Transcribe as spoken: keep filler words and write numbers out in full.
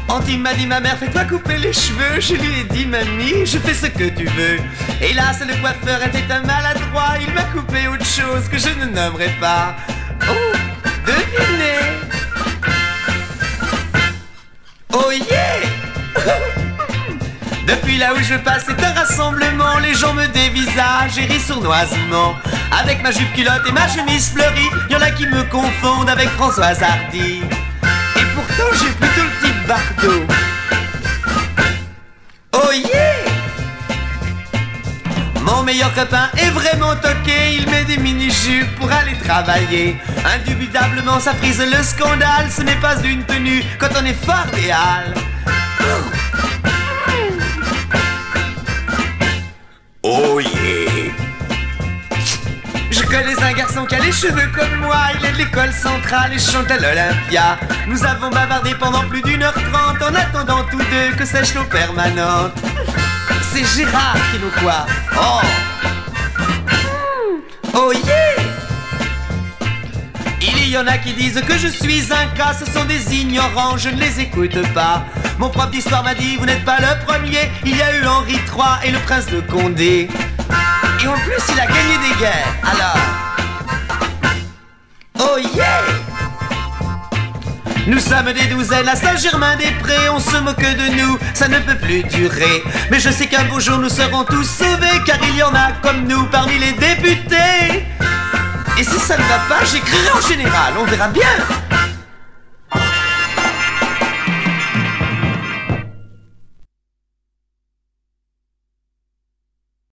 Anti m'a dit ma mère fais-toi couper les cheveux. Je lui ai dit mamie je fais ce que tu veux. Hélas le coiffeur était un maladroit. Il m'a coupé autre chose que je ne nommerai pas. Oh, devinez. Oh yeah. Depuis là où je passe c'est un rassemblement. Les gens me dévisagent et rient sournoisement. Avec ma jupe culotte et ma chemise fleurie, y'en a qui me confondent avec Françoise Hardy. Et pourtant j'ai plutôt le petit bardeau. Oh yeah. Mon meilleur copain est vraiment toqué. Il met des mini-jupes pour aller travailler. Indubitablement ça frise le scandale. Ce n'est pas une tenue quand on est fort des halles. Oh yeah. Je connais un garçon qui a les cheveux comme moi. Il est de l'école centrale et chante à l'Olympia. Nous avons bavardé pendant plus d'une heure trente en attendant tous deux que sèche l'eau permanente. C'est Gérard qui nous coiffe. Oh. Oh yeah. Il y en a qui disent que je suis un cas. Ce sont des ignorants, je ne les écoute pas. Mon prof d'histoire m'a dit vous n'êtes pas le premier. Il y a eu Henri trois et le prince de Condé. Et en plus il a gagné des guerres. Alors oh yeah. Nous sommes des douzaines à Saint-Germain-des-Prés. On se moque de nous, ça ne peut plus durer. Mais je sais qu'un beau jour nous serons tous sauvés. Car il y en a comme nous parmi les députés. Et si ça ne va pas, j'écrirai en général, on verra bien.